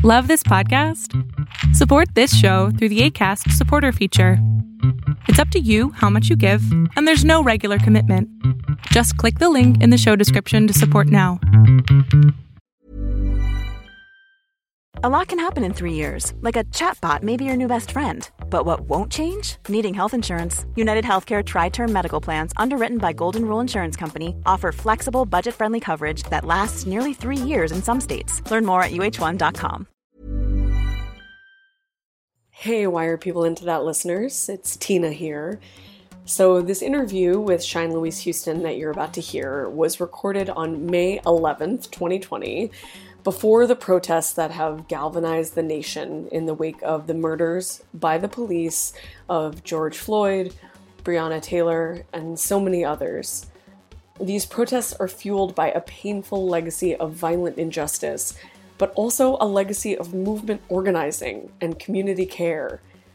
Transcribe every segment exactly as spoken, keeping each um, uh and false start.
Love this podcast? Support this show through the Acast supporter feature. It's up to you how much you give, and there's no regular commitment. Just click the link in the show description to support now. A lot can happen in three years, like a chatbot may be your new best friend. But what won't change? Needing health insurance. United Healthcare Tri-Term Medical Plans, underwritten by Golden Rule Insurance Company, offer flexible, budget-friendly coverage that lasts nearly three years in some states. Learn more at U H one dot com. Hey, Why Are People Into That listeners? It's Tina here. So this interview with Shine Louise Houston that you're about to hear was recorded on May eleventh, twenty twenty, before the protests that have galvanized the nation in the wake of the murders by the police of George Floyd, Breonna Taylor, and so many others. These protests are fueled by a painful legacy of violent injustice, but also a legacy of movement organizing and community care.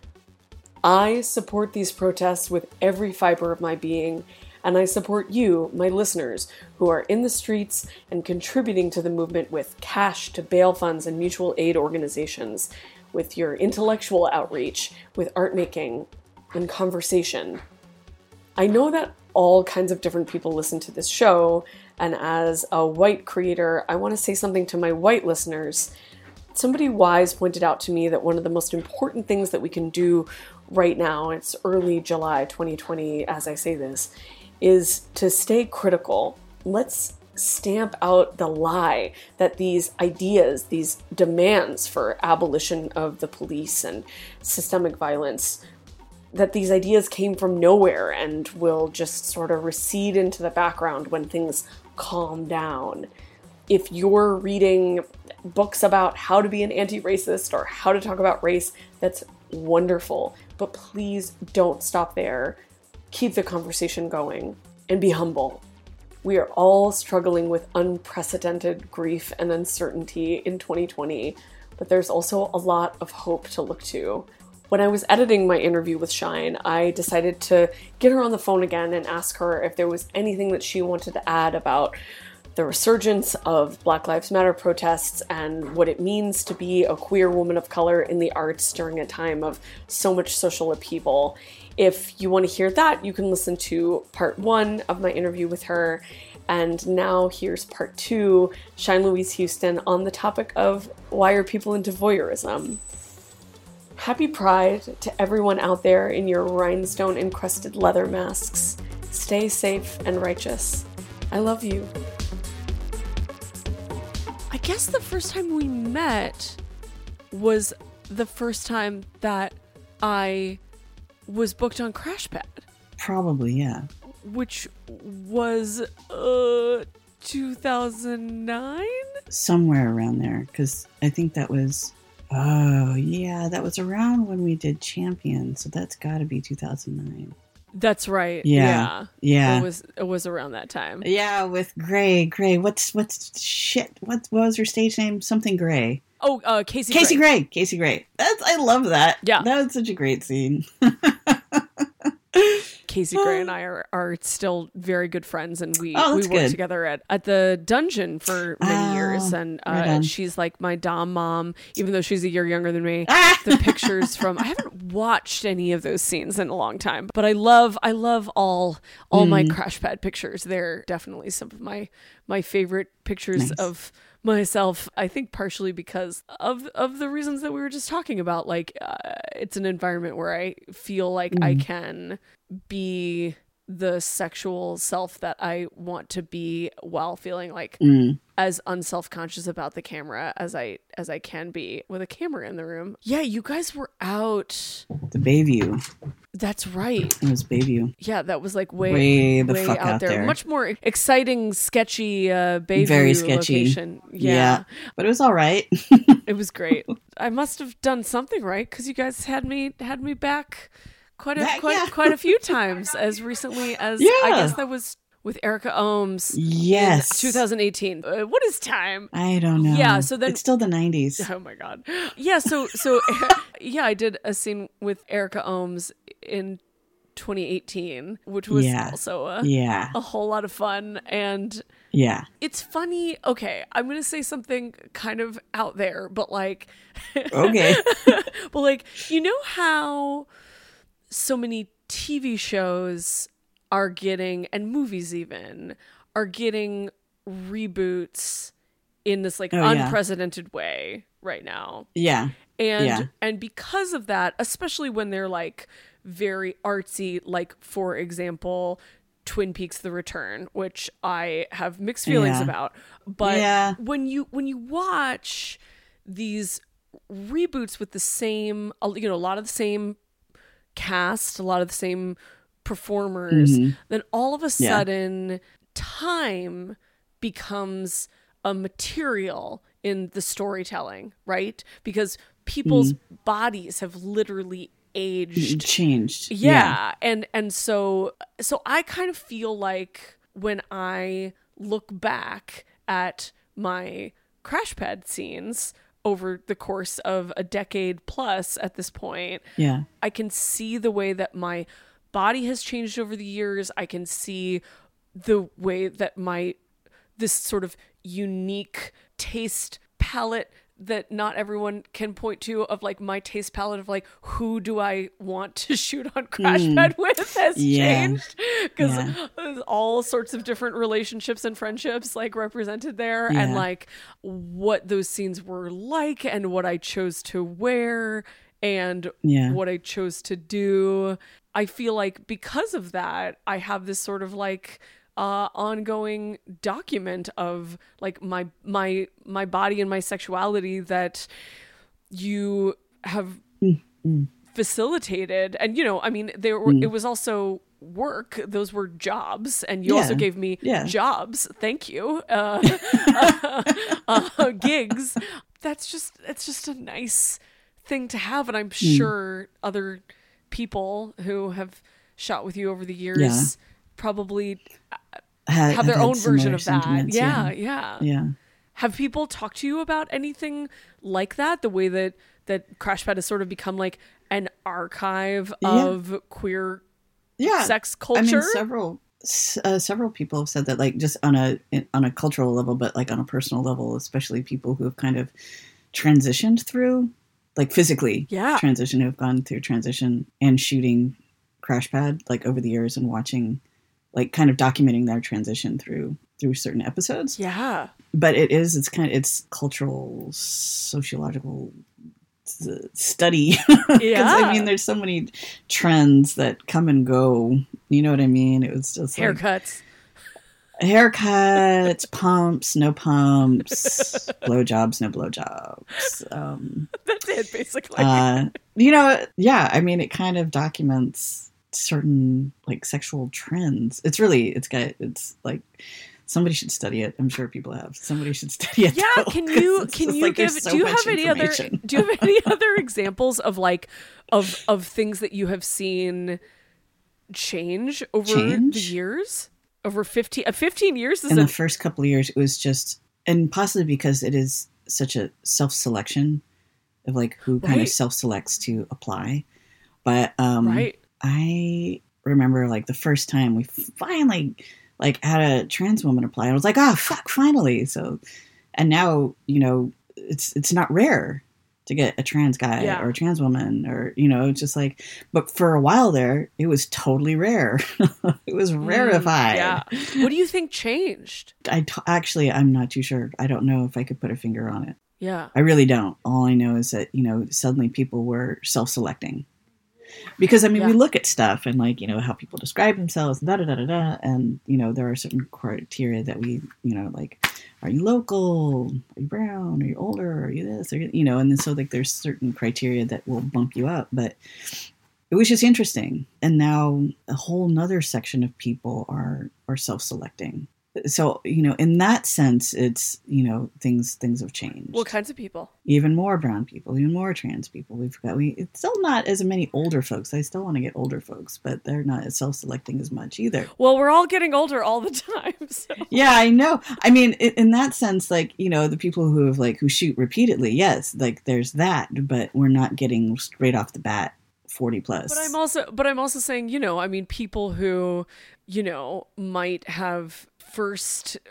I support these protests with every fiber of my being, and I support you, my listeners, who are in the streets and contributing to the movement with cash to bail funds and mutual aid organizations, with your intellectual outreach, with art making and conversation. I know that all kinds of different people listen to this show, and as a white creator, I want to say something to my white listeners. Somebody wise pointed out to me that one of the most important things that we can do right now, it's early July twenty twenty as I say this, is to stay critical. Let's stamp out the lie that these ideas, these demands for abolition of the police and systemic violence, that these ideas came from nowhere and will just sort of recede into the background when things calm down. If you're reading books about how to be an anti-racist or how to talk about race, that's wonderful. But please don't stop there. Keep the conversation going and be humble. We are all struggling with unprecedented grief and uncertainty in twenty twenty, but there's also a lot of hope to look to. When I was editing my interview with Shine, I decided to get her on the phone again and ask her if there was anything that she wanted to add about the resurgence of Black Lives Matter protests and what it means to be a queer woman of color in the arts during a time of so much social upheaval. If you want to hear that, you can listen to part one of my interview with her. And now here's part two, Shine Louise Houston, on the topic of why are people into voyeurism. Happy Pride to everyone out there in your rhinestone-encrusted leather masks. Stay safe and righteous. I love you. I guess the first time we met was the first time that I was booked on CrashPad. Probably, yeah. Which was uh, two thousand nine? Somewhere around there, because I think that was, oh, yeah, that was around when we did Champion, so that's got to be two thousand nine. That's right. Yeah. Yeah. Yeah. It was it was around that time. Yeah, with Gray. Gray. What's what's shit? What, what was her stage name? Something Gray. Oh, uh, Casey. Casey Gray. Gray. Casey Gray. That's I love that. Yeah. That was such a great scene. Casey Gray and I are, are still very good friends, and we, oh, we that's worked good. together at, at the dungeon for many Oh, years. And uh, right on. she's like my dom mom, even though she's a year younger than me. Ah! The pictures from I haven't watched any of those scenes in a long time, but I love I love all all Mm. my CrashPad pictures. They're definitely some of my my favorite pictures Nice. of myself. I think partially because of of the reasons that we were just talking about. Like uh, it's an environment where I feel like Mm. I can be the sexual self that I want to be while feeling like Mm. as unself-conscious about the camera as I as I can be with a camera in the room. Yeah, you guys were out. The Bayview. That's right. It was Bayview. Yeah, that was like way Way the way fuck out, out there. there. Much more exciting, sketchy uh Bayview Very sketchy. location. Yeah. But it was all right. It was great. I must have done something right because you guys had me had me back quite a That- quite yeah. quite a few times, as recently as Yeah. I guess that was with Erica Ohms. Yes. in twenty eighteen. Uh, what is time? I don't know. Yeah, so then- it's still the nineties. Oh my god. Yeah. So so yeah, I did a scene with Erica Ohms in twenty eighteen, which was Yeah. also a, Yeah. a whole lot of fun. And Yeah. It's funny. Okay, I'm going to say something kind of out there, but like, okay. but like, you know how so many T V shows are getting, and movies even, are getting reboots in this like oh, yeah. unprecedented way right now. Yeah. And yeah. and because of that, especially when they're like very artsy, like for example, Twin Peaks: The Return, which I have mixed feelings yeah. about. But yeah. when you when you watch these reboots with the same, you know, a lot of the same cast, a lot of the same performers, mm-hmm. then all of a sudden yeah. time becomes a material in the storytelling, right? Because people's mm. bodies have literally aged, changed. Yeah. yeah. And and so so I kind of feel like when I look back at my crash pad scenes over the course of a decade plus at this point, yeah. I can see the way that my body has changed over the years. I can see the way that my this sort of unique taste palette that not everyone can point to, of like my taste palette of like, who do I want to shoot on Crash mm. Pad with has yeah. changed, because yeah. there's all sorts of different relationships and friendships like represented there, yeah. and like what those scenes were like and what I chose to wear and yeah. what I chose to do. I feel like because of that, I have this sort of like Uh, ongoing document of like my my my body and my sexuality that you have mm-hmm. facilitated. And you know, I mean, there were, mm. it was also work. Those were jobs, and you yeah. also gave me yeah. jobs. Thank you. Uh, uh, uh, gigs. That's just it's just a nice thing to have, and I'm mm. sure other people who have shot with you over the years. Yeah. Probably have, have their have own version of that. Yeah, yeah, yeah, yeah. Have people talked to you about anything like that? The way that that Crash Pad has sort of become like an archive of yeah. queer yeah. sex culture. I mean, several uh, several people have said that, like just on a on a cultural level, but like on a personal level, especially people who have kind of transitioned through, like physically, yeah, transition, who have gone through transition and shooting Crash Pad like over the years and watching. Like kind of documenting their transition through through certain episodes. Yeah. But it is, it's kind of, it's cultural, sociological study. Yeah. I mean, there's so many trends that come and go. You know what I mean? It was just haircuts. Like, haircuts, pumps, no pumps, blowjobs, no blowjobs. Um, That's it, basically. Uh, you know, yeah, I mean, it kind of documents certain like sexual trends. It's really it's got it's like somebody should study it. I'm sure people have. Somebody should study it. Yeah, though, can you can you like, give so do you have any other do you have any other examples of like of of things that you have seen change over change? the years? Over fifteen uh, fifteen years is in a- the first couple of years it was just, and possibly because it is such a self-selection of like who kind right. of self-selects to apply. But um right. I remember like the first time we finally like had a trans woman apply, I was like, oh fuck, finally. So, and now, you know, it's, it's not rare to get a trans guy yeah. or a trans woman, or, you know, it's just like, but for a while there, it was totally rare. It was rarefied. Mm, yeah. What do you think changed? I t- actually, I'm not too sure. I don't know if I could put a finger on it. Yeah. I really don't. All I know is that, you know, suddenly people were self-selecting. Because, I mean, yeah. we look at stuff and, like, you know, how people describe themselves, da da da da da. And, you know, there are certain criteria that we, you know, like, are you local? Are you brown? Are you older? Are you this? Are you, you know, and then so, like, there's certain criteria that will bump you up. But it was just interesting. And now a whole nother section of people are, are self-selecting. So, you know, in that sense, it's, you know, things things have changed. What kinds of people? Even more brown people, even more trans people. We've got, we, it's still not as many older folks. I still want to get older folks, but they're not self-selecting as much either. Well, we're all getting older all the time. So. Yeah, I know. I mean, in, in that sense, like, you know, the people who have, like, who shoot repeatedly, yes, like, there's that, but we're not getting straight off the bat forty plus. But I'm also, but I'm also saying, you know, I mean, people who, you know, might have first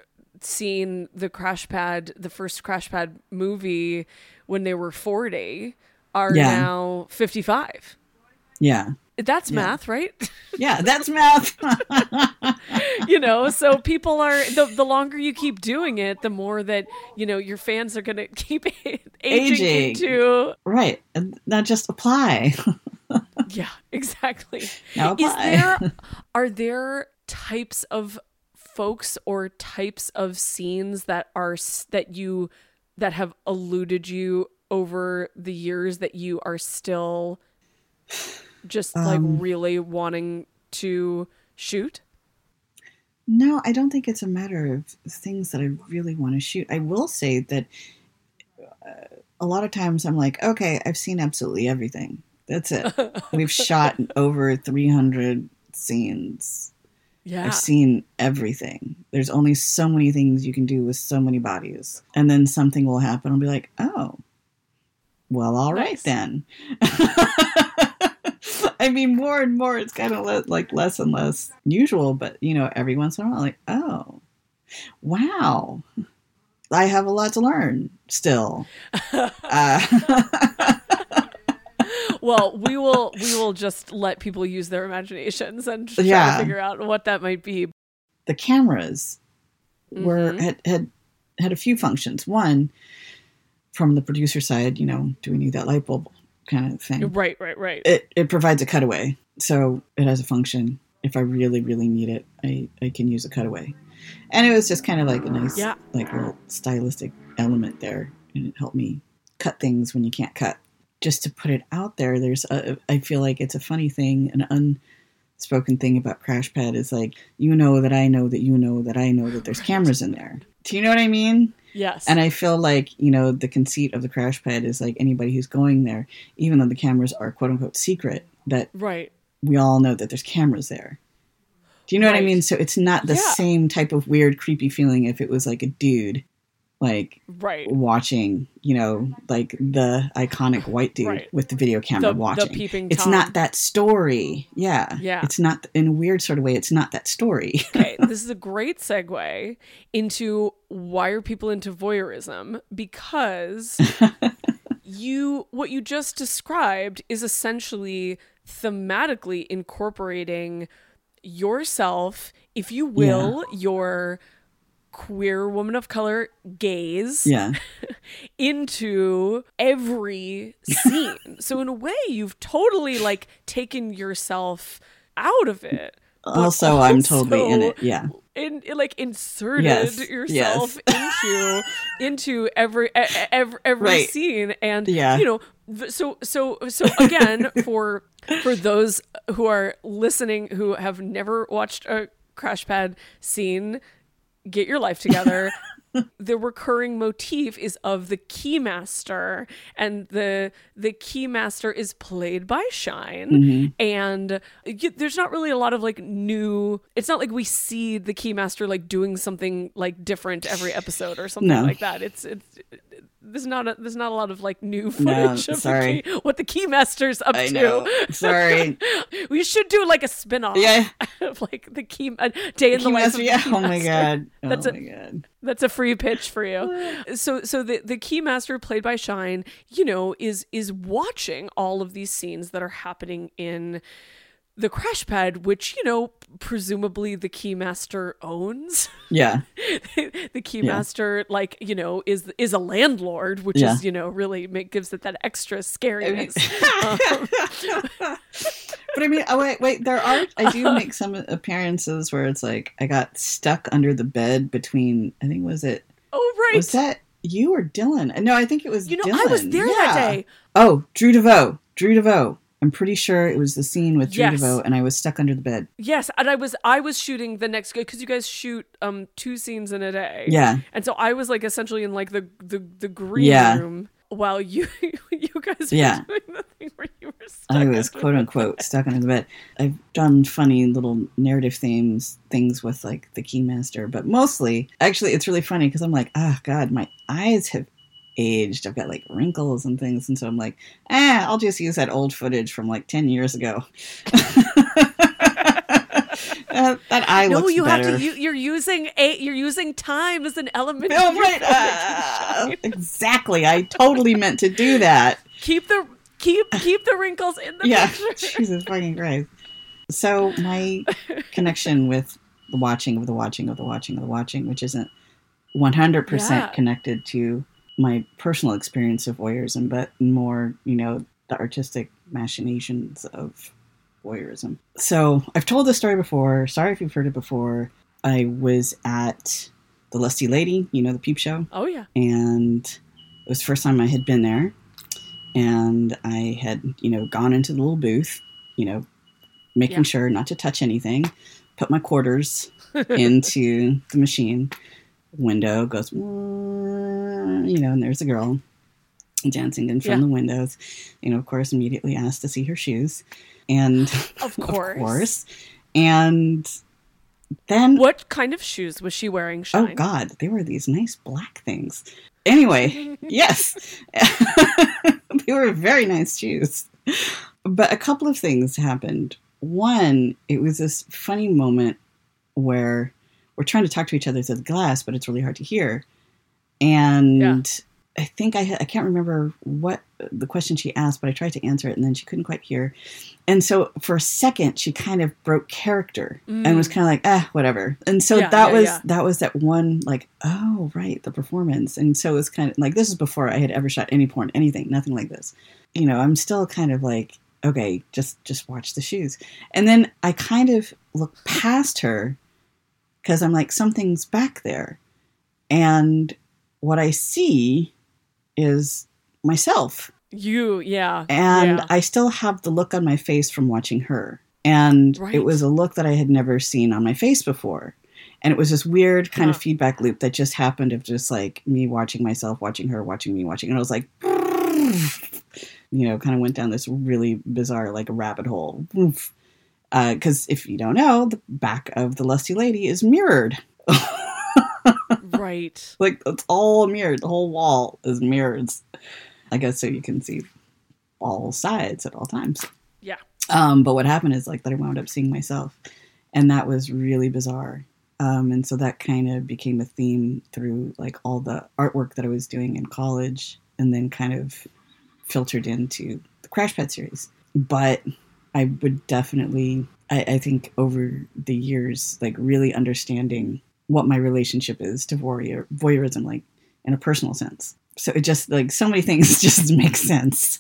seen the Crash Pad, the first Crash Pad movie when they were forty are Yeah. now fifty-five. Yeah. That's Yeah. math, right? Yeah, that's math. You know, so people are, the, the longer you keep doing it, the more that, you know, your fans are going to keep aging, Aging. into. Right. And now just apply. Yeah, exactly. Now Is apply. there, are there types of folks or types of scenes that are, s- that you, that have eluded you over the years that you are still just like Um, really wanting to shoot? No, I don't think it's a matter of things that I really want to shoot. I will say that uh, a lot of times I'm like, okay, I've seen absolutely everything. That's it. We've shot over three hundred scenes. Yeah. I've seen everything. There's only so many things you can do with so many bodies. And then something will happen. I'll be like, oh, well, all right Nice. then. I mean, more and more, it's kind of le- like less and less usual. But, you know, every once in a while, like, oh, wow. I have a lot to learn still. Uh, Well, we will we will just let people use their imaginations and try Yeah. to figure out what that might be. the cameras were Mhm. had, had had a few functions. One, from the producer side, you know, do we need that light bulb kind of thing? Right, right, right. It it provides a cutaway, so it has a function. If I really really need it, I I can use a cutaway, and it was just kind of like a nice Yeah. like little stylistic element there, and it helped me cut things when you can't cut. Just to put it out there, there's a, I feel like it's a funny thing, an unspoken thing about Crash Pad is like, you know that I know that you know that I know that there's cameras in there. Do you know what I mean? Yes. And I feel like, you know, the conceit of the Crash Pad is like anybody who's going there, even though the cameras are quote unquote secret, that right. we all know that there's cameras there. Do you know what I Right. mean? So it's not the Yeah. same type of weird, creepy feeling if it was like a dude, like Right. watching, you know, like the iconic white dude Right. with the video camera The- the watching. peeping It's Tom. not that story. Yeah. Yeah. It's not, in a weird sort of way, it's not that story. Okay, this is a great segue into why are people into voyeurism? Because you, what you just described is essentially thematically incorporating yourself, if you will, your queer woman of color gaze Yeah. into every scene. So in a way, you've totally like taken yourself out of it. but Also, I'm totally in also it. Yeah. In, in, like inserted Yes, yourself into into every e- e- every, every Right. scene, and Yeah. you know, v- so so so again for for those who are listening who have never watched a Crash Pad scene, get your life together. The recurring motif is of the Keymaster, and the the Keymaster is played by Shine. Mm-hmm. And you, there's not really a lot of like new. It's not like we see the Keymaster like doing something like different every episode or something No. like that. It's it's. There's not a there's not a lot of like new No, footage of sorry. the key, what the Keymaster's up I to. know. Sorry. We should do like a spin-off Yeah. of like the key a day in the life of the yeah. Keymaster. Oh my God. Oh That's a- my God. That's a free pitch for you. So so the the Keymaster, played by Shine, you know, is is watching all of these scenes that are happening in the Crash Pad, which, you know, presumably the Keymaster owns. Yeah. The Keymaster, like, you know, is is a landlord, which Yeah. is, you know, really make, gives it that extra scariness. Um, But I mean, oh wait, wait. There are. I do make some appearances where it's like I got stuck under the bed between. I think was it. oh, right. Was that you or Dylan? No, I think it was. You know, Dylan. I was there that Yeah. day. Oh, Drew DeVoe. Drew DeVoe. I'm pretty sure it was the scene with Drew Yes. DeVoe, and I was stuck under the bed. Yes, and I was I was shooting the next because you guys shoot um two scenes in a day. Yeah. And so I was like essentially in like the the, the green Yeah. room while you you guys Yeah. were doing the thing where you were stuck. I was under quote the unquote bed. stuck under the bed. I've done funny little narrative themes things with like the Keymaster, but mostly, actually, it's really funny because I'm like, oh God, my eyes have aged. I've got like wrinkles and things, and so I'm like, ah, I'll just use that old footage from like ten years ago. Uh, that eye no, looks you better. have to. You, you're using a. You're using time as an element. Oh, of your right. Uh, exactly. I totally meant to do that. Keep the keep keep the wrinkles in the Yeah. picture. Jesus fucking Christ. So my connection with the watching of the watching of the watching of the watching, which isn't one hundred percent Yeah. connected to my personal experience of voyeurism, but more, you know, the artistic machinations of voyeurism. So I've told this story before. Sorry if you've heard it before. I was at the Lusty Lady, you know, the peep show. Oh yeah. And it was the first time I had been there. And I had, you know, gone into the little booth, you know, making Yeah. sure not to touch anything, put my quarters into the machine. Window goes, you know, and there's a girl dancing in front Yeah. of the windows. You know, of course, immediately asked to see her shoes. And Of course. of course. And then What kind of shoes was she wearing, Shine? oh God, they were these nice black things. Anyway, yes, they were very nice shoes. But a couple of things happened. One, it was this funny moment where we're trying to talk to each other through the glass, but it's really hard to hear. And Yeah. I think I ha- I can't remember what the question she asked, but I tried to answer it, and then she couldn't quite hear. And so for a second, she kind of broke character and was kind of like, ah, whatever. And so Yeah, that yeah, was yeah. that was that one, like, oh, right, the performance. And so it was kind of like, this is before I had ever shot any porn, anything, nothing like this. You know, I'm still kind of like, okay, just just watch the shoes. And then I kind of look past her because I'm like, something's back there. And what I see is myself. You, yeah. And yeah. I still have the look on my face from watching her. And Right. it was a look that I had never seen on my face before. And it was this weird kind of Huh. feedback loop that just happened of just like me watching myself, watching her, watching me, watching. And I was like, you know, kind of went down this really bizarre, like, rabbit hole. Because uh, if you don't know, the back of the Lusty Lady is mirrored. Right. Like, it's all mirrored. The whole wall is mirrored. I guess so you can see all sides at all times. Yeah. Um, but what happened is, like, that I wound up seeing myself. And that was really bizarre. Um, and so that kind of became a theme through, like, all the artwork that I was doing in college. And then kind of filtered into the Crash Pad series. But I would definitely, I, I think over the years, like, really understanding what my relationship is to voyeur, voyeurism, like, in a personal sense. So it just, like, so many things just make sense.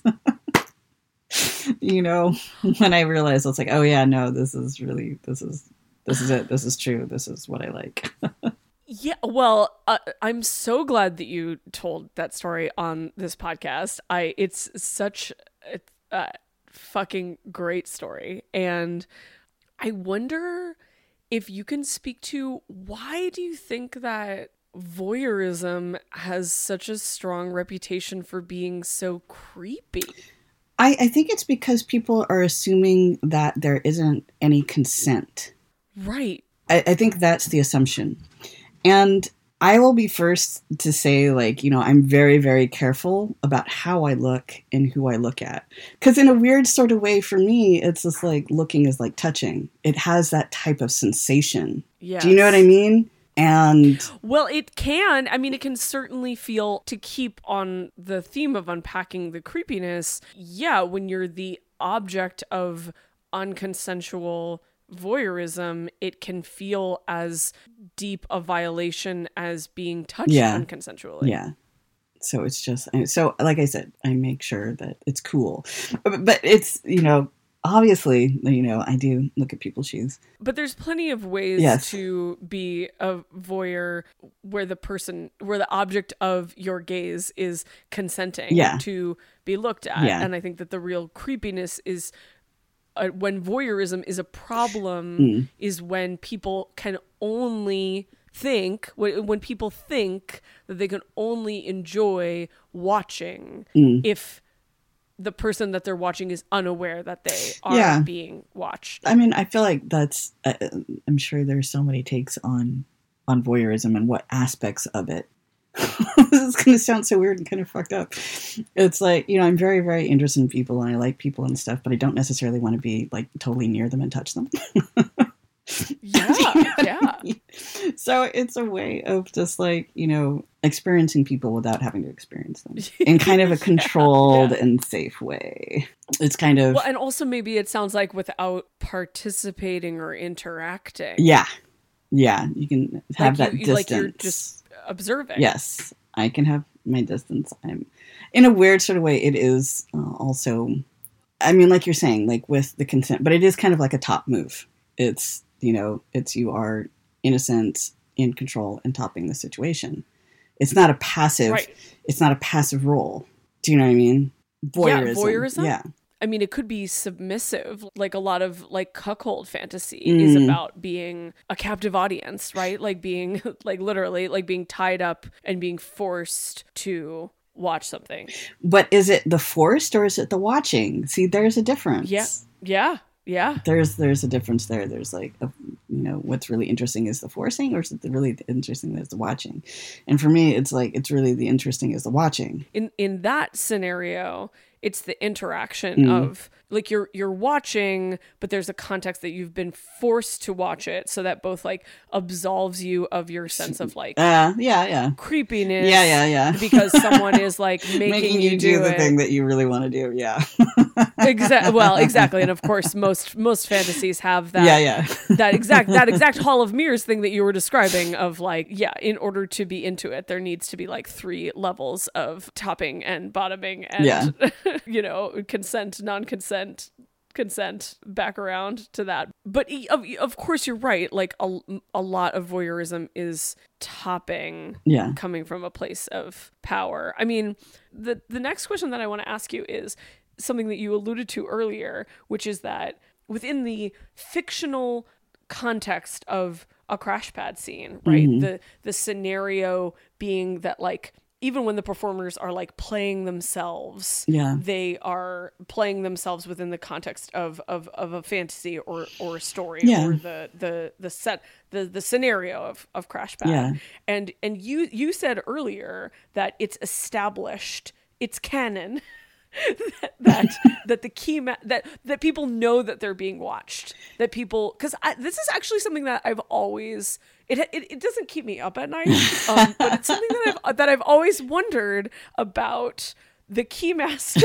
You know, when I realized, I was like, oh yeah, no, this is really, this is, this is it. This is true. This is what I like. Yeah, well, uh, I'm so glad that you told that story on this podcast. I it's such a, a fucking great story, and I wonder if you can speak to why do you think that voyeurism has such a strong reputation for being so creepy? I, I think it's because people are assuming that there isn't any consent. Right. I, I think that's the assumption. And I will be first to say, like, you know, I'm very, very careful about how I look and who I look at. Because in a weird sort of way, for me, it's just like looking is like touching. It has that type of sensation. Yes. Do you know what I mean? And Well, it can. I mean, it can certainly feel, to keep on the theme of unpacking the creepiness, yeah, when you're the object of unconsensual voyeurism, it can feel as deep a violation as being touched Yeah. unconsensually. yeah. So it's just, so like I said, I make sure that it's cool. But, but it's, you know, obviously, you know, I do look at people's shoes. But there's plenty of ways Yes. to be a voyeur where the person, where the object of your gaze is consenting Yeah. to be looked at. Yeah. And I think that the real creepiness is uh, when voyeurism is a problem, Mm. is when people can only think, when, when people think that they can only enjoy watching Mm. if the person that they're watching is unaware that they are Yeah. being watched. I mean, I feel like that's, uh, I'm sure there's so many takes on, on voyeurism and what aspects of it. This is going to sound so weird and kind of fucked up. It's like, you know, I'm very, very interested in people and I like people and stuff, but I don't necessarily want to be like totally near them and touch them. Yeah, You know what yeah. I mean? So it's a way of just like, you know, experiencing people without having to experience them in kind of a controlled yeah. and safe way. It's kind of... Well, and also maybe it sounds like without participating or interacting. Yeah. Yeah. You can have like that you, distance. Like you're just observing. Yes. I can have my distance. I'm in a weird sort of way. It is uh, also, I mean, like you're saying, like with the consent, but it is kind of like a top move. It's, you know, it's, you are in a sense in control and topping the situation. It's not a passive, right. It's not a passive role. Do you know what I mean? Voyeurism. Yeah, voyeurism. Yeah. I mean, it could be submissive. Like a lot of like cuckold fantasy Mm. is about being a captive audience, right? Like being like literally like being tied up and being forced to watch something. But is it the forced or is it the watching? See, there's a difference. Yeah. Yeah. Yeah. There's there's a difference there. There's like, a, you know, what's really interesting is the forcing, or is it the really interesting is the watching? And for me, it's like, it's really the interesting is the watching. In in that scenario, it's the interaction Mm. of like you're you're watching, but there's a context that you've been forced to watch it, so that both like absolves you of your sense of like Uh, yeah, yeah. creepiness. Yeah, yeah, yeah. Because someone is like making, Making you, you do, do the it. thing that you really want to do. Yeah. Exactly. Well, exactly. And of course, most most fantasies have that. Yeah, yeah. that exact that exact Hall of Mirrors thing that you were describing. Of like, yeah, in order to be into it, there needs to be like three levels of topping and bottoming, and Yeah. you know, consent, non-consent, consent, back around to that. But e- of of course, you're right. Like a a lot of voyeurism is topping. Yeah. Coming from a place of power. I mean, the the next question that I want to ask you is something that you alluded to earlier, which is that within the fictional context of a crash pad scene, right? Mhm. The the scenario being that like even when the performers are like playing themselves, Yeah. they are playing themselves within the context of of, of a fantasy or or a story Yeah. or the the the set the the scenario of of Crash Pad. Yeah. And and you you said earlier that it's established, it's canon. that that, that the key ma- that that people know that they're being watched, that people, because this is actually something that I've always it it, it doesn't keep me up at night, um, but it's something that I've that I've always wondered about the Keymaster.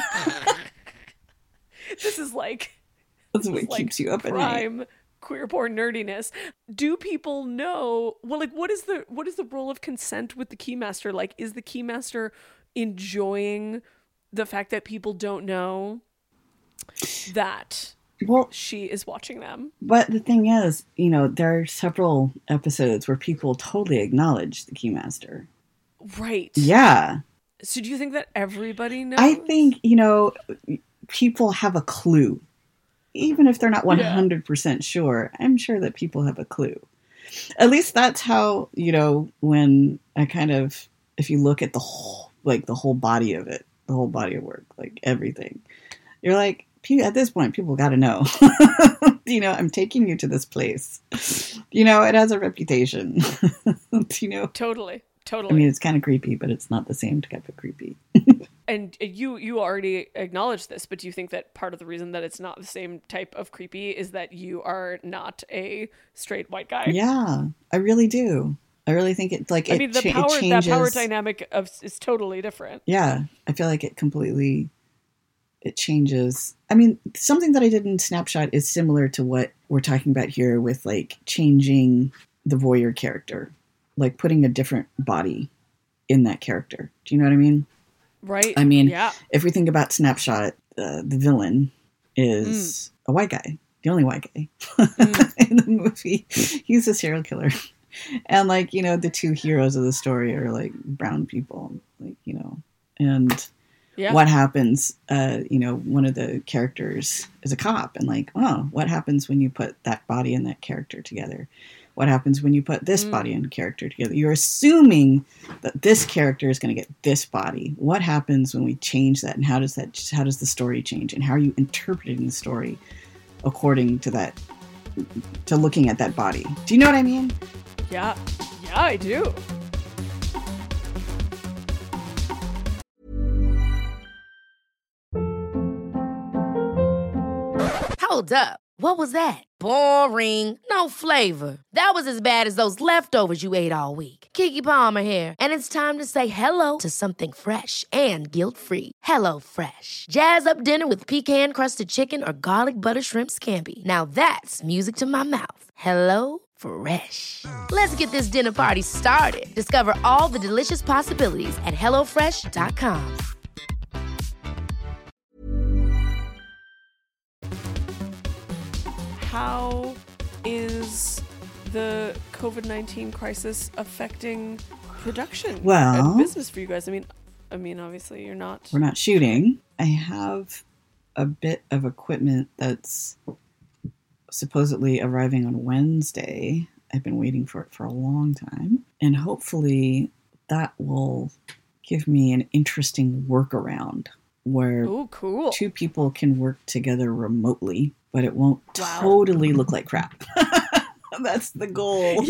This is like That's this what is keeps like you up at night. prime queer porn nerdiness. Do people know? Well, like, what is the what is the role of consent with the Keymaster? Like, is the Keymaster enjoying the fact that people don't know that Well, she is watching them? but the thing is, you know, there are several episodes where people totally acknowledge the Keymaster. Right. Yeah. So do you think that everybody knows? I think, you know, people have a clue. Even if they're not one hundred percent sure, I'm sure that people have a clue. At least that's how, you know, when I kind of, if you look at the whole, like the whole body of it, the whole body of work, like everything, you're like, at this point, people got to know. You know, I'm taking you to this place. You know, it has a reputation. You know, Totally. Totally. I mean, it's kind of creepy, but it's not the same type of creepy. And you you already acknowledged this, but do you think that part of the reason that it's not the same type of creepy is that you are not a straight white guy? Yeah, I really do. I really think it like I it, mean, the cha- power it changes. that power dynamic of is totally different. Yeah, I feel like it completely it changes. I mean, something that I did in Snapshot is similar to what we're talking about here with like changing the voyeur character, like putting a different body in that character. Do you know what I mean? Right. I mean, yeah. if we think about Snapshot, uh, the villain is mm. a white guy, the only white guy mm. in the movie. He's a serial killer. And like, you know, the two heroes of the story are like brown people, like, you know, and yeah. what happens, uh, you know, one of the characters is a cop and like, oh, what happens when you put that body and that character together? What happens when you put this mm. body and character together? You're assuming that this character is going to get this body. What happens when we change that? And how does that, how does the story change? And how are you interpreting the story according to that, to looking at that body? Do you know what I mean? Yeah. Yeah, I do. Hold up. What was that? Boring. No flavor. That was as bad as those leftovers you ate all week. Keke Palmer here, and it's time to say hello to something fresh and guilt-free. Hello Fresh. Jazz up dinner with pecan-crusted chicken or garlic butter shrimp scampi. Now that's music to my mouth. Hello Fresh. Let's get this dinner party started. Discover all the delicious possibilities at hello fresh dot com. How is the COVID nineteen crisis affecting production Well, and business for you guys? I mean, I mean, obviously you're not. We're not shooting. I have a bit of equipment that's supposedly arriving on Wednesday. I've been waiting for it for a long time. And hopefully that will give me an interesting workaround where Ooh, cool. two people can work together remotely, but it won't Wow. totally look like crap. That's the goal.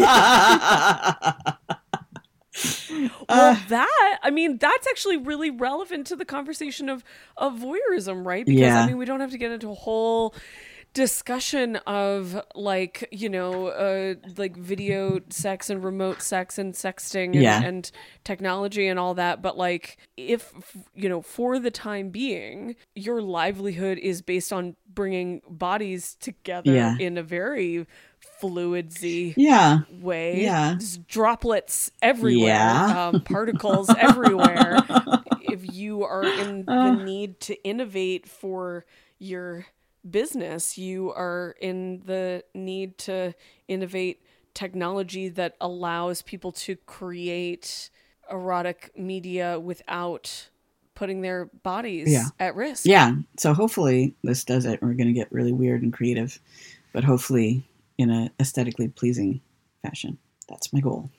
Well, Uh, that, I mean, that's actually really relevant to the conversation of, of voyeurism, right? Because, Yeah. I mean, we don't have to get into a whole discussion of, like, you know, uh, like video sex and remote sex and sexting and, Yeah. and technology and all that. But, like, if, you know, for the time being, your livelihood is based on bringing bodies together Yeah. in a very fluidsy yeah. way. Yeah. Just droplets everywhere, Yeah. um, particles everywhere. If you are in Uh. the need to innovate for your business, you are in the need to innovate technology that allows people to create erotic media without putting their bodies Yeah. at risk. Yeah. So hopefully this does it. We're going to get really weird and creative, but hopefully in a aesthetically pleasing fashion. That's my goal.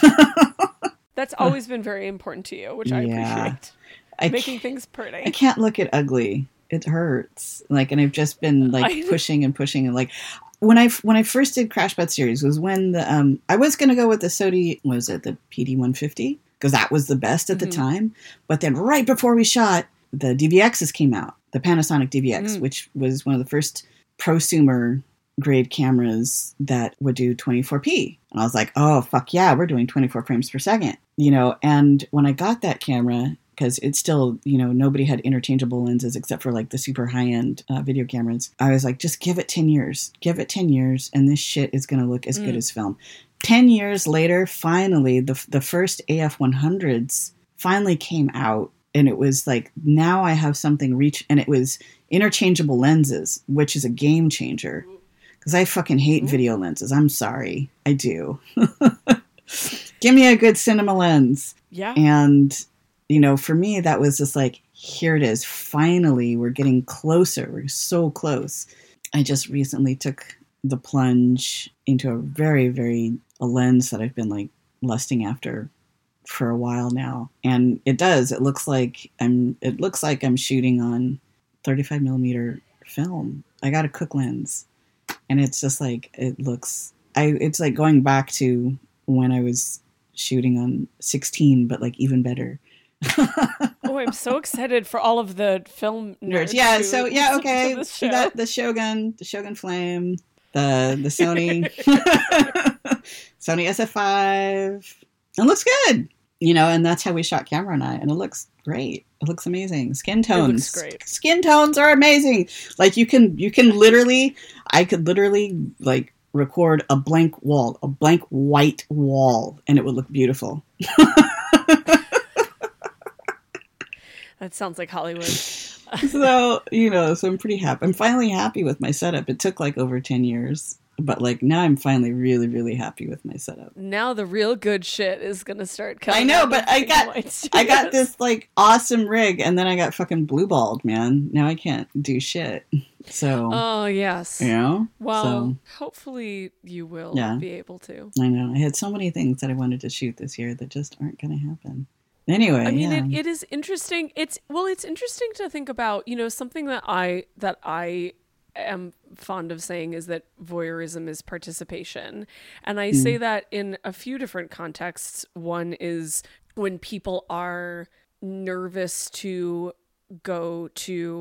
That's always been very important to you, which I Yeah. appreciate. I Making can't- things pretty. I can't look at ugly. It hurts. Like, and I've just been like I- pushing and pushing and like when I when I first did Crash Pad series was when the um I was gonna go with the Sony, what was it, the P D one fifty, because that was the best at the Mhm. time. But then right before we shot, the D V Xs came out, the Panasonic D V X, Mm. which was one of the first prosumer grade cameras that would do twenty-four p. And I was like, oh fuck yeah, we're doing twenty-four frames per second, you know. And when I got that camera, because it's still, you know, nobody had interchangeable lenses except for like the super high-end uh, video cameras. I was like, just give it ten years. Give it ten years, and this shit is going to look as Mm. good as film. ten years later, finally, the the first A F one hundreds finally came out, and it was like, now I have something reach, and it was interchangeable lenses, which is a game changer. Because I fucking hate video lenses. I'm sorry. I do. Give me a good cinema lens. Yeah. And, you know, for me, that was just like, here it is. Finally, we're getting closer. We're so close. I just recently took the plunge into a very, very, a lens that I've been like lusting after for a while now. And it does. It looks like I'm, it looks like I'm shooting on thirty-five millimeter film. I got a Cook lens. And it's just like, it looks, I, it's like going back to when I was shooting on sixteen, but like even better. Oh, I'm so excited for all of the film nerds. Nerds. Yeah, who so yeah, listen to okay. this We show. got the Shogun, the Shogun Flame, the the Sony Sony S F five. It looks good. You know, and that's how we shot Camera and I, and it looks great. It looks amazing. Skin tones. great. Skin tones are amazing. Like you can you can literally I could literally like record a blank wall, a blank white wall, and it would look beautiful. That sounds like Hollywood. So, you know, so I'm pretty happy. I'm finally happy with my setup. It took like over ten years, but like now I'm finally really, really happy with my setup. Now the real good shit is gonna start coming. I know, out but of I Pink got, and White I got Studios. this like awesome rig, and then I got fucking blue balled, man. Now I can't do shit. So, Oh yes. you know, Well, so hopefully you will Yeah. be able to. I know I had so many things that I wanted to shoot this year that just aren't going to happen. Anyway, I mean, yeah. it, it is interesting. It's well, it's interesting to think about. You know, something that I that I am fond of saying is that voyeurism is participation, and I say that in a few different contexts. One is when people are nervous to go to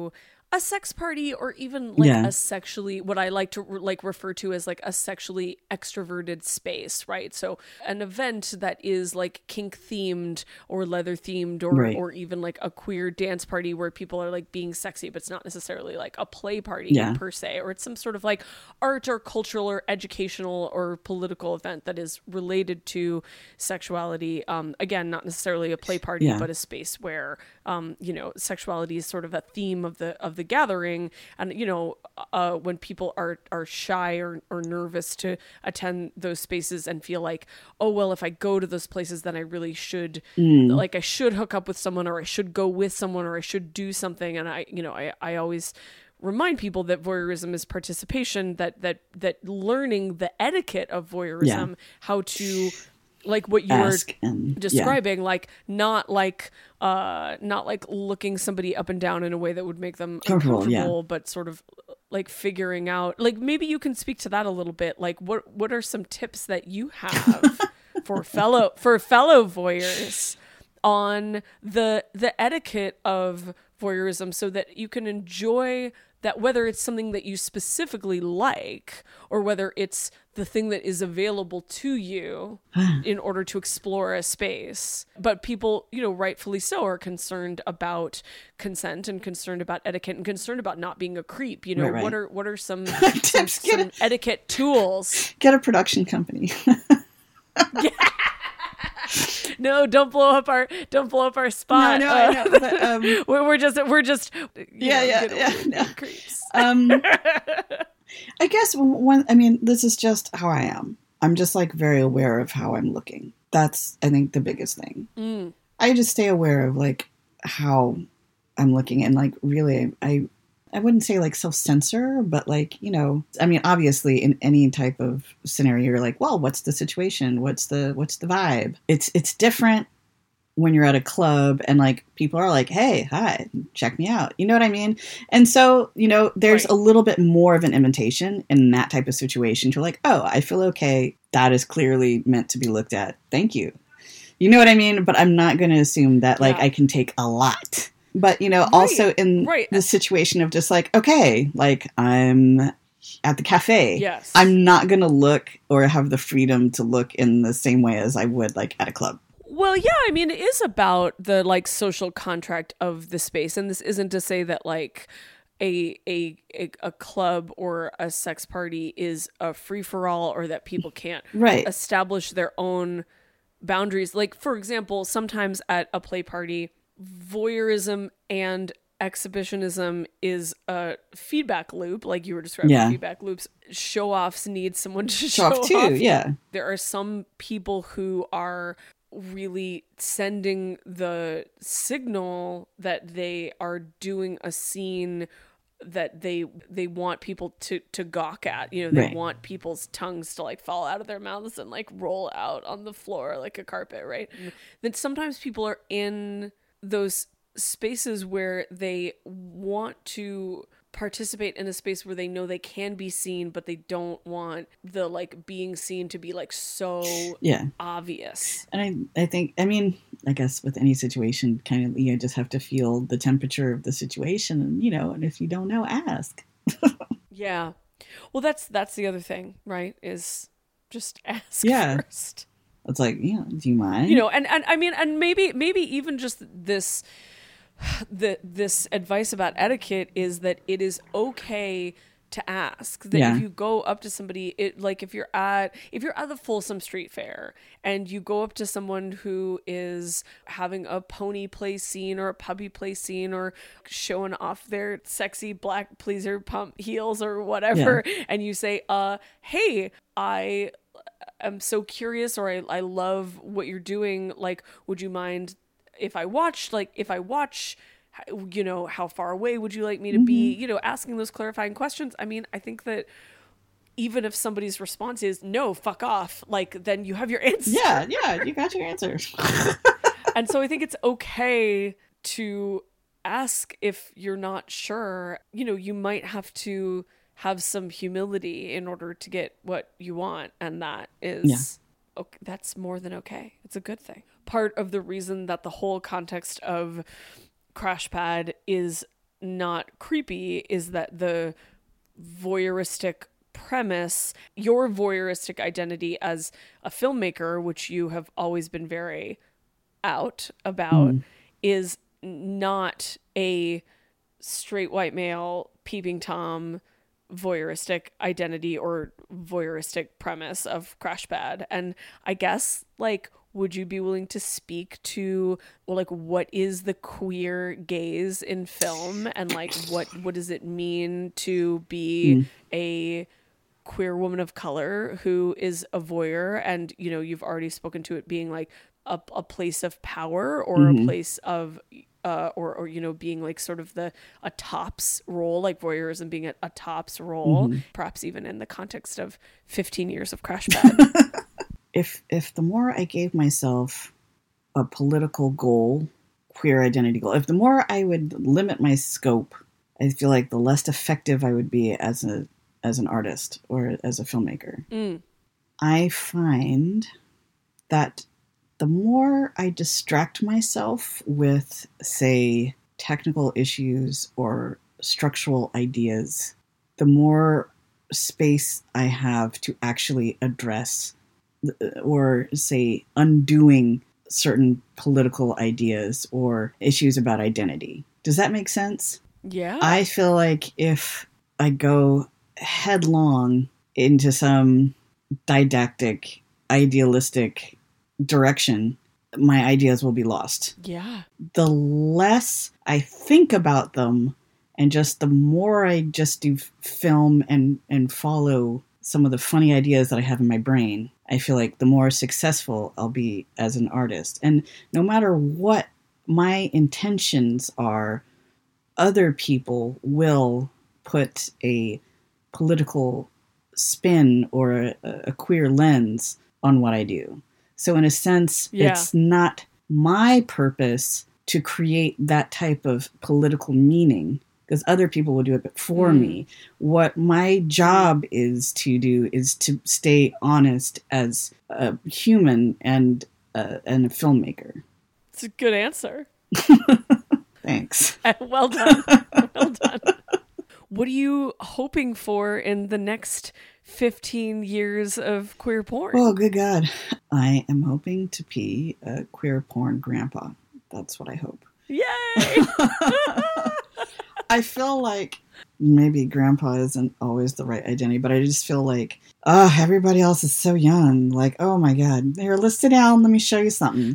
a sex party, or even like Yeah. a sexually, what I like to like refer to as like a sexually extroverted space, right? So an event that is like kink themed or leather themed, or Right. or even like a queer dance party where people are like being sexy, but it's not necessarily like a play party Yeah. per se, or it's some sort of like art or cultural or educational or political event that is related to sexuality. Um, again, not necessarily a play party, Yeah. but a space where um, you know, sexuality is sort of a theme of the of the gathering. And you know, uh, when people are are shy or, or nervous to attend those spaces and feel like, oh well, if I go to those places, then I really should Mm. like I should hook up with someone, or I should go with someone, or I should do something. And I, you know, I I always remind people that voyeurism is participation, that that that learning the etiquette of voyeurism, Yeah. how to, like what you were Ask and yeah. describing, like not like uh not like looking somebody up and down in a way that would make them Comfortable, uncomfortable, yeah. but sort of like figuring out, like maybe you can speak to that a little bit. Like what what are some tips that you have for fellow for fellow voyeurs on the the etiquette of voyeurism, so that you can enjoy that, whether it's something that you specifically like, or whether it's the thing that is available to you in order to explore a space. But people, you know, rightfully so, are concerned about consent and concerned about etiquette and concerned about not being a creep. You know, Right, right. what are what are some, some, Tips, get some it. etiquette tools? Get a production company. No, don't blow up our don't blow up our spot. No, no, I Uh, know, but, um, we're, we're just we're just you Yeah, know, yeah, getting yeah, no. creeps. um, I guess one, I mean, this is just how I am. I'm just like very aware of how I'm looking. That's, I think, the biggest thing. Mm. I just stay aware of like how I'm looking, and like really, I, I wouldn't say like self-censor, but like, you know, I mean, obviously in any type of scenario, you're like, well, what's the situation? What's the, what's the vibe? It's, it's different when you're at a club and like people are like, hey, hi, check me out. You know what I mean? And so, you know, there's Right. a little bit more of an invitation in that type of situation to like, oh, I feel okay. That is clearly meant to be looked at. Thank you. You know what I mean? But I'm not going to assume that like Yeah. I can take a lot. But, you know, also in right. the situation of just like, okay, like I'm at the cafe. Yes. I'm not going to look or have the freedom to look in the same way as I would like at a club. Well, yeah, I mean, it is about the like social contract of the space, and this isn't to say that like a a a, a club or a sex party is a free for all, or that people can't Right. establish their own boundaries. Like, for example, sometimes at a play party, voyeurism and exhibitionism is a feedback loop, like you were describing. Yeah. Feedback loops. Show offs need someone to show, Show off too, off. yeah. There are some people who are really sending the signal that they are doing a scene that they they want people to to gawk at. You know, they Right. want people's tongues to like fall out of their mouths and like roll out on the floor like a carpet, right? Then sometimes people are in those spaces where they want to participate in a space where they know they can be seen, but they don't want the like being seen to be like so Yeah. obvious. And I, I think, I mean, I guess with any situation, kind of, you just have to feel the temperature of the situation, and you know, and if you don't know, ask. Yeah. Well, that's that's the other thing, right? Is just ask Yeah. first. It's like, yeah, do you mind? You know, and, and I mean, and maybe maybe even just this the this advice about etiquette is that it is okay to ask. That Yeah. if you go up to somebody, it like if you're at if you're at the Folsom Street Fair and you go up to someone who is having a pony play scene or a puppy play scene or showing off their sexy black pleaser pump heels or whatever, and you say, uh, hey, I am so curious, or I, I love what you're doing. Like, would you mind if I watch, like, if I watch, you know, how far away would you like me to be? You know, asking those clarifying questions. I mean, I think that even if somebody's response is no, fuck off, like, then you have your answer. Yeah, yeah, you got your answer. And so I think it's okay to ask if you're not sure. You know, you might have to have some humility in order to get what you want, and that is okay, that's more than okay. It's a good thing. Part of the reason that the whole context of Crash Pad is not creepy is that the voyeuristic premise, your voyeuristic identity as a filmmaker, which you have always been very out about, mm. is not a straight white male peeping Tom voyeuristic identity or voyeuristic premise of Crash Pad. And I guess, like, would you be willing to speak to, well, like, what is the queer gaze in film, and like what what does it mean to be mm. a queer woman of color who is a voyeur? And, you know, you've already spoken to it being like a, a place of power, or mm-hmm. a place of uh or or you know, being like sort of the a tops role, like voyeurism being a, a tops role, mm-hmm. perhaps even in the context of fifteen years of Crash Pad. if if the more I gave myself a political goal, queer identity goal, if the more I would limit my scope, I feel like the less effective I would be as a as an artist or as a filmmaker. Mm. I find that the more I distract myself with, say, technical issues or structural ideas, the more space I have to actually address or, say, undoing certain political ideas or issues about identity. Does that make sense? Yeah. I feel like if I go headlong into some didactic, idealistic direction, my ideas will be lost. Yeah. The less I think about them, and just the more I just do film and, and follow some of the funny ideas that I have in my brain, I feel like the more successful I'll be as an artist. And no matter what my intentions are, other people will put a political spin or a, a queer lens on what I do. So in a sense, yeah. It's not my purpose to create that type of political meaning, because other people will do it for mm. me. What my job is to do is to stay honest as a human and, uh, and a filmmaker. It's a good answer. Thanks. Well done. Well done. What are you hoping for in the next fifteen years of queer porn? Oh, good God. I am hoping to be a queer porn grandpa. That's what I hope. Yay! I feel like maybe grandpa isn't always the right identity, but I just feel like, oh, everybody else is so young. Like, oh my God. Here, let's sit down. Let me show you something.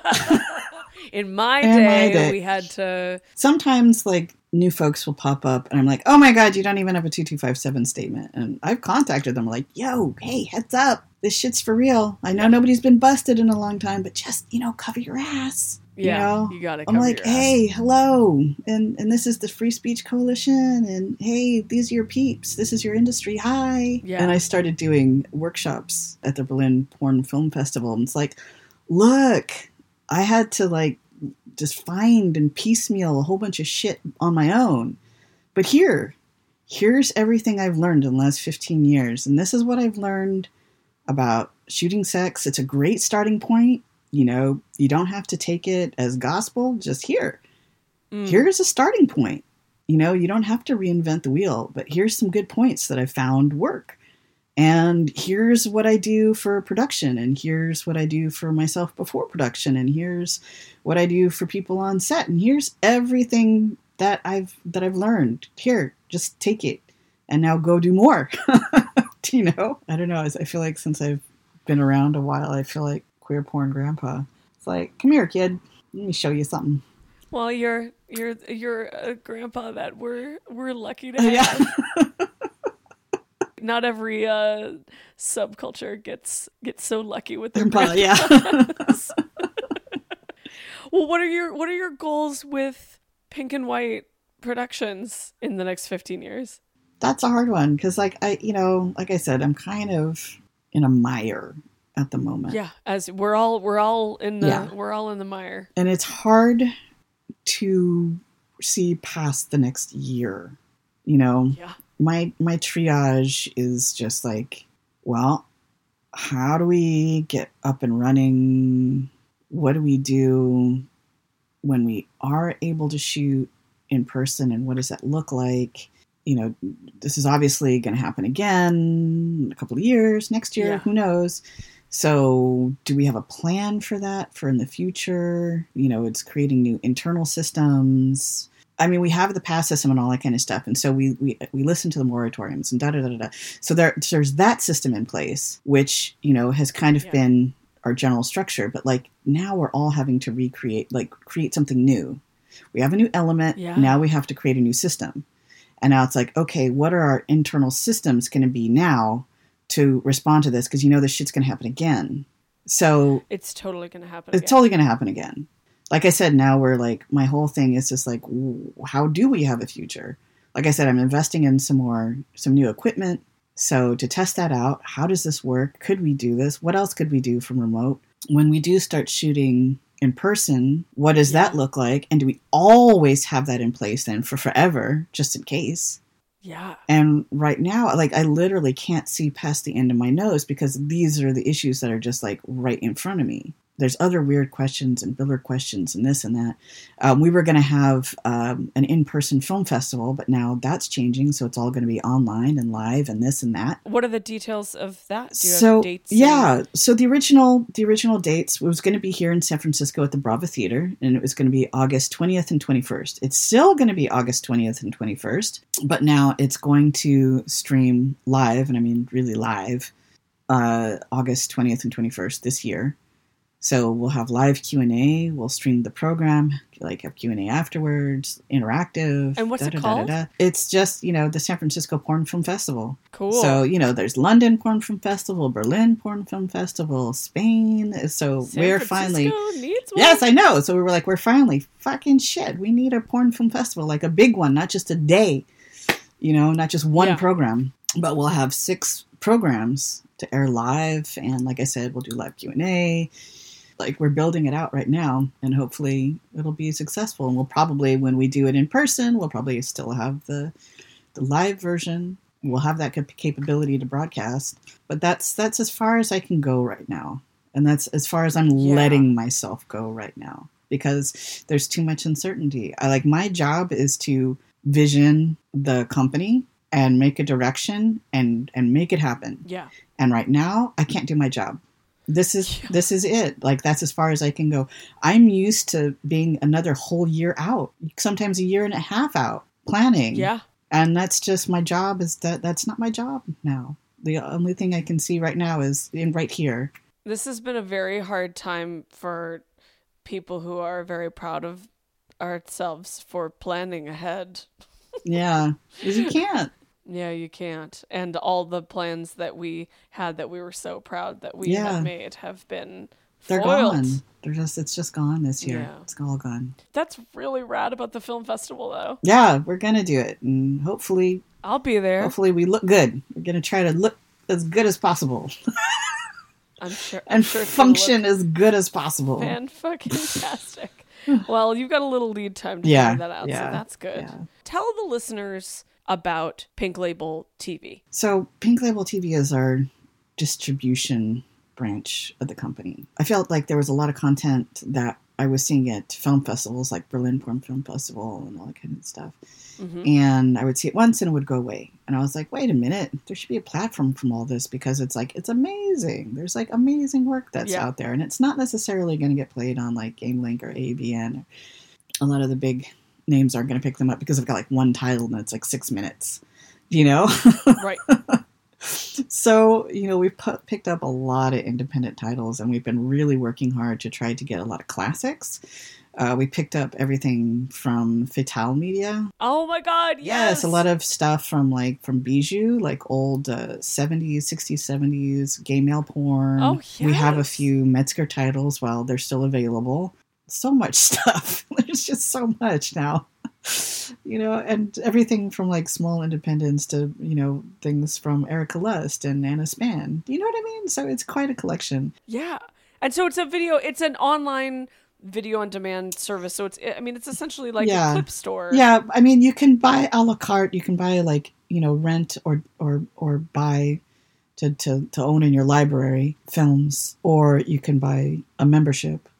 In my, In day, my day, we had to... Sometimes, like, new folks will pop up, and I'm like, oh my God, you don't even have a two two five seven statement. And I've contacted them like, yo, hey, heads up. This shit's for real. I know yeah. nobody's been busted in a long time, but just, you know, cover your ass. You yeah, know? you gotta cover I'm like, your hey, ass. hello. And and this is the Free Speech Coalition. And hey, these are your peeps. This is your industry. Hi. Yeah. And I started doing workshops at the Berlin Porn Film Festival. And it's like, look, I had to like just find and piecemeal a whole bunch of shit on my own. But here, here's everything I've learned in the last fifteen years. And this is what I've learned about shooting sex. It's a great starting point. You know, you don't have to take it as gospel. Just here. Mm. Here's a starting point. You know, you don't have to reinvent the wheel, but here's some good points that I found work. And here's what I do for production. And here's what I do for myself before production. And here's what I do for people on set. And here's everything that I've, that I've learned. Here, just take it and now go do more. Do you know? I don't know. I feel like since I've been around a while, I feel like queer porn grandpa. It's like, come here, kid. Let me show you something. Well, you're you're you're a grandpa that we're we're lucky to have. Yeah. Not every uh, subculture gets gets so lucky with their grandpas. Yeah. Well, what are your what are your goals with Pink and White Productions in the next fifteen years? That's a hard one because, like I, you know, like I said, I'm kind of in a mire at the moment. Yeah, as we're all we're all in the yeah. we're all in the mire, and it's hard to see past the next year. You know, yeah. my my triage is just like, well, how do we get up and running? What do we do when we are able to shoot? in person and what does that look like? You know, this is obviously going to happen again in a couple of years, next year, Yeah. who knows? So do we have a plan for that for in the future? You know, it's creating new internal systems. I mean, we have the pass system and all that kind of stuff. And so we we, we listen to the moratoriums and da da da da da. So there, there's that system in place, which, you know, has kind of Yeah. been our general structure. But like now we're all having to recreate, like create something new. We have a new element. Yeah. Now we have to create a new system. And now it's like, okay, what are our internal systems going to be now to respond to this? Because you know this shit's going to happen again. So It's totally going to happen. it's again. totally going to happen again. Like I said, now we're like, my whole thing is just like, w- how do we have a future? Like I said, I'm investing in some more, some new equipment. So to test that out, how does this work? Could we do this? What else could we do from remote? When we do start shooting in person, what does Yeah. that look like? And do we always have that in place then for forever, just in case? Yeah. And right now, like I literally can't see past the end of my nose because these are the issues that are just like right in front of me. There's other weird questions and filler questions and this and that. Um, we were going to have um, an in-person film festival, but now that's changing. So it's all going to be online and live and this and that. What are the details of that? Do you So have dates? yeah, and- so the original the original dates was going to be here in San Francisco at the Brava Theater, and it was going to be August twentieth and twenty-first. It's still going to be August twentieth and twenty-first, but now it's going to stream live, and I mean really live, uh, August twentieth and twenty-first this year. So we'll have live Q and A. We'll stream the program, like have Q and A afterwards, interactive. And what's it da, da, da, called? da, da. It's just, you know, the San Francisco Porn Film Festival. Cool. So, you know, there's London Porn Film Festival, Berlin Porn Film Festival, Spain. So San we're Francisco finally... needs one? Yes, I know. So we were like, we're finally fucking shit. We need a porn film festival, like a big one, not just a day, you know, not just one Yeah. program. But we'll have six programs to air live. And like I said, we'll do live Q and A. Like we're building it out right now, and hopefully it'll be successful. And we'll probably, when we do it in person, we'll probably still have the the live version. We'll have that cap- capability to broadcast. But that's that's as far as I can go right now, and that's as far as I'm Yeah. letting myself go right now because there's too much uncertainty. I like my job is to vision the company and make a direction and and make it happen. Yeah. And right now, I can't do my job. This is Yeah. this is it. Like that's as far as I can go. I'm used to being another whole year out, sometimes a year and a half out planning. Yeah. And that's just my job. Is that that's not my job now. The only thing I can see right now is in right here. This has been a very hard time for people who are very proud of ourselves for planning ahead. Yeah, because you can't. Yeah, you can't. And all the plans that we had that we were so proud that we Yeah. had made have been They're foiled. gone. They're just it's just gone this year. Yeah. It's all gone. That's really rad about the film festival, though. Yeah, we're gonna do it, and hopefully, I'll be there. hopefully we look good. We're gonna try to look as good as possible I'm sure. I'm and sure it's gonna function look as good as possible. fan-fucking-tastic. Well, you've got a little lead time to Yeah, figure that out, yeah, so that's good. yeah. Tell the listeners about Pink Label T V. So Pink Label T V is our distribution branch of the company. I felt like there was a lot of content that I was seeing at film festivals like Berlin Porn Film Festival and all that kind of stuff. Mhm. And I would see it once and it would go away. And I was like, wait a minute, there should be a platform from all this because it's like, it's amazing. There's like amazing work that's Yeah. out there. And it's not necessarily going to get played on like GameLink or A B N. A lot of the big names aren't going to pick them up because they've got like one title and it's like six minutes, you know? Right. So, you know, we've pu- picked up a lot of independent titles and we've been really working hard to try to get a lot of classics. Uh, we picked up everything from Fatale Media. Oh my God, yes! Yes, a lot of stuff from like from Bijou, like old uh, seventies, sixties, seventies gay male porn. Oh, We have a yes. few Metzger titles while they're still available. So much stuff. There's just so much now. You know, and everything from like small independents to, you know, things from Erica Lust and Anna Span. You know what I mean? So it's quite a collection. Yeah. And so it's a video, it's an online video on demand service. So it's, I mean, it's essentially like Yeah. a clip store. Yeah, I mean, you can buy a la carte. You can buy like, you know, rent or or or buy to, to, to own in your library films, or you can buy a membership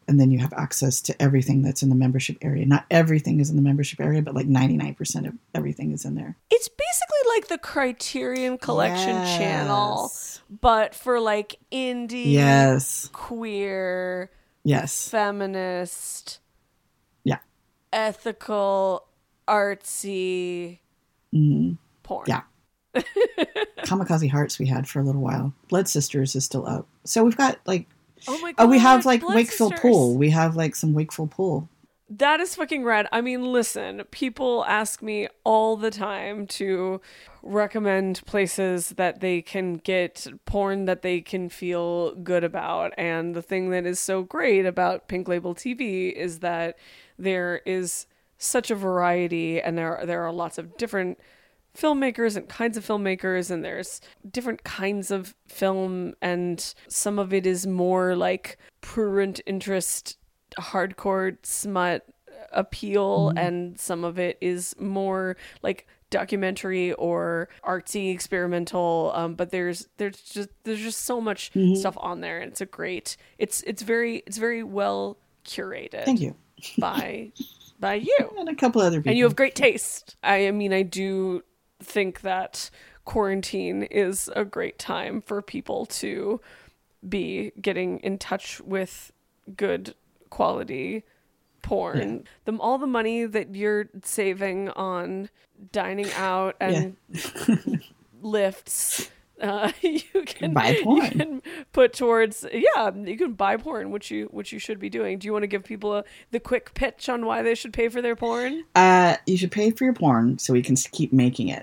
and then you have access to everything that's in the membership area. Not everything is in the membership area, but like ninety-nine percent of everything is in there. It's basically like the Criterion Collection yes. channel, but for like indie, yes, queer, yes, feminist, yeah, ethical, artsy mm-hmm. porn. Yeah. Kamikaze Hearts we had for a little while. Blood Sisters is still up. So we've got like oh my god, oh, we have like Blood Wakefield Sisters. Pool. We have like some Wakefield Pool. That is fucking rad. I mean, listen, people ask me all the time to recommend places that they can get porn that they can feel good about. And the thing that is so great about Pink Label T V is that there is such a variety, and there there are lots of different filmmakers and kinds of filmmakers, and there's different kinds of film, and some of it is more like prurient interest, hardcore smut appeal, mm-hmm. and some of it is more like documentary or artsy experimental, um but there's there's just there's just so much mm-hmm. stuff on there, and it's a great it's it's very it's very well curated. Thank you. by by you and a couple other people, and you have great taste. I mean, I do think that quarantine is a great time for people to be getting in touch with good quality porn. Yeah. The, all the money that you're saving on dining out and yeah. lifts, uh, you can buy porn. You can put towards yeah, you can buy porn, which you which you should be doing. Do you want to give people a, the quick pitch on why they should pay for their porn? Uh, you should pay for your porn so we can keep making it.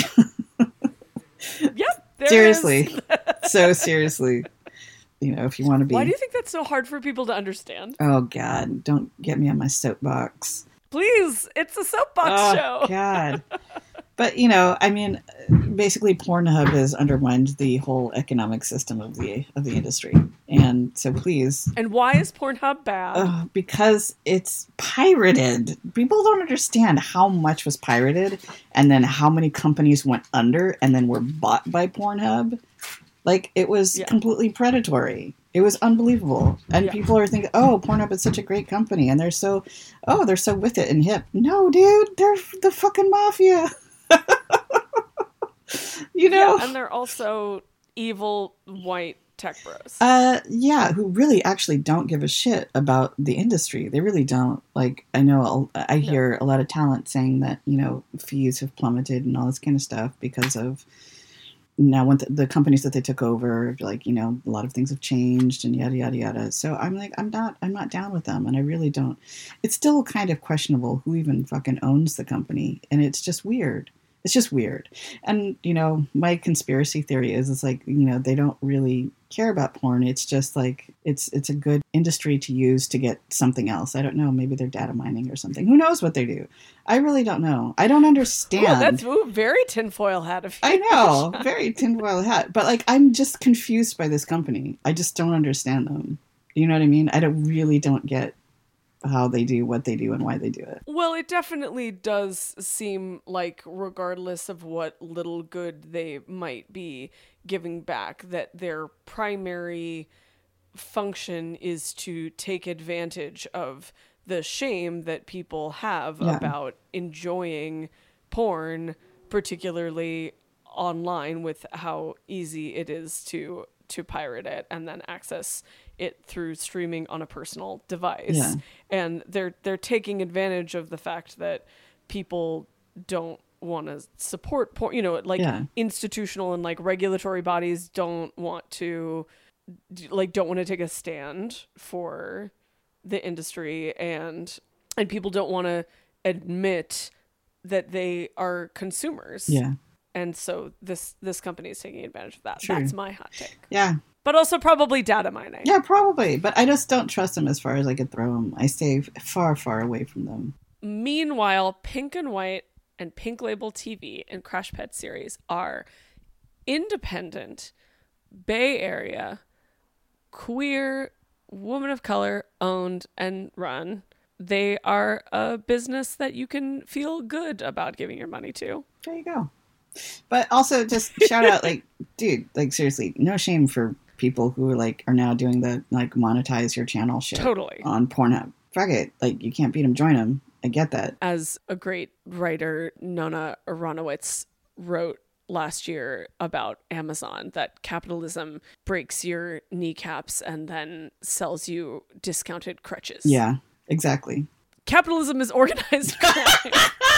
Yep. There seriously. So seriously. You know, if you want to be. Why do you think that's so hard for people to understand? Oh God, don't get me on my soapbox. Please, it's a soapbox oh, show. God. But, you know, I mean, basically Pornhub has undermined the whole economic system of the of the industry. And so please. And why is Pornhub bad? Uh, because it's pirated. People don't understand how much was pirated and then how many companies went under and then were bought by Pornhub. Like, it was yeah. completely predatory. It was unbelievable. And yeah. people are thinking, oh, Pornhub is such a great company. And they're so, oh, they're so with it and hip. No, dude, they're the fucking mafia. You know? Yeah, and they're also evil white tech bros. Uh, yeah, who really actually don't give a shit about the industry. They really don't. Like, I know, I hear no. a lot of talent saying that, you know, fees have plummeted and all this kind of stuff because of now when the, the companies that they took over, like, you know, a lot of things have changed and yada, yada, yada. So I'm like, I'm not, I'm not down with them. And I really don't. It's still kind of questionable who even fucking owns the company. And it's just weird. It's just weird. And, you know, my conspiracy theory is, it's like, you know, they don't really care about porn. It's just like, it's it's a good industry to use to get something else. I don't know. Maybe they're data mining or something. Who knows what they do? I really don't know. I don't understand. Ooh, that's ooh, very tinfoil hat of you. I know. Very tinfoil hat. But, like, I'm just confused by this company. I just don't understand them. You know what I mean? I don't really don't get how they do what they do and why they do it. Well, it definitely does seem like, regardless of what little good they might be giving back, that their primary function is to take advantage of the shame that people have yeah. about enjoying porn, particularly online, with how easy it is to to pirate it and then access it through streaming on a personal device. Yeah. And they're they're taking advantage of the fact that people don't want to support porn, you know, like yeah. institutional and like regulatory bodies don't want to like don't want to take a stand for the industry, and and people don't want to admit that they are consumers. Yeah. And so this this company is taking advantage of that. True. That's my hot take. Yeah. But also probably data mining. Yeah, probably. But I just don't trust them as far as I could throw them. I stay far, far away from them. Meanwhile, Pink and White and Pink Label T V and Crash Pet series are independent, Bay Area, queer, woman of color owned and run. They are a business that you can feel good about giving your money to. There you go. But also just shout out, like, dude, like, seriously, no shame for people who are like are now doing the like monetize your channel shit Totally. on Pornhub. Fuck it. Like, you can't beat them, join them. I get that. As a great writer, Nona Aronowitz wrote last year about Amazon, that capitalism breaks your kneecaps and then sells you discounted crutches. Yeah, exactly. Capitalism is organized crime.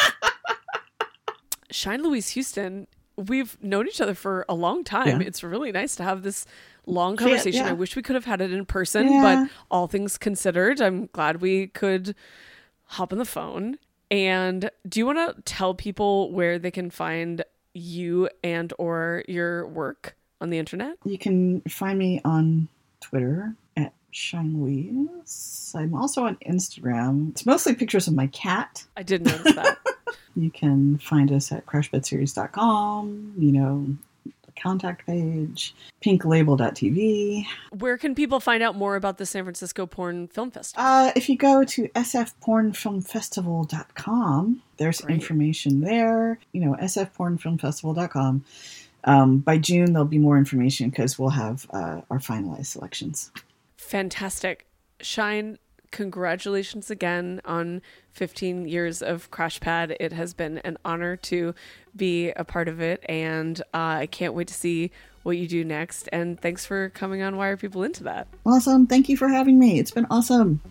Shine Louise Houston, we've known each other for a long time. Yeah. It's really nice to have this long conversation. Yeah. I wish we could have had it in person, Yeah. but all things considered, I'm glad we could hop on the phone. And do you want to tell people where they can find you and or your work on the internet? You can find me on Twitter at Shine Louise. I'm also on Instagram. It's mostly pictures of my cat. I did notice that. You can find us at crash bed series dot com, you know, the contact page, pink label dot t v. Where can people find out more about the San Francisco Porn Film Festival? Uh, if you go to s f porn film festival dot com, there's Great. information there. You know, s f porn film festival dot com. Um, by June, there'll be more information because we'll have uh, our finalized selections. Fantastic. Shine, congratulations again on fifteen years of Crash Pad. It has been an honor to be a part of it, and uh, I can't wait to see what you do next. And thanks for coming on Wire People Into That. Awesome. Thank you for having me. It's been awesome.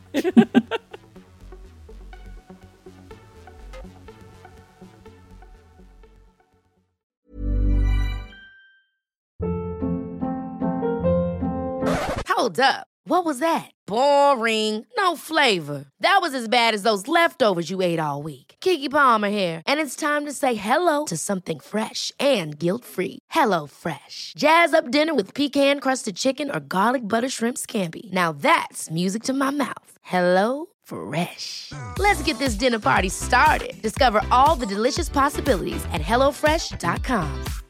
Hold up. What was that? Boring. No flavor. That was as bad as those leftovers you ate all week. Keke Palmer here, and it's time to say hello to something fresh and guilt-free. Hello Fresh. Jazz up dinner with pecan-crusted chicken or garlic butter shrimp scampi. Now that's music to my mouth. Hello Fresh. Let's get this dinner party started. Discover all the delicious possibilities at hello fresh dot com.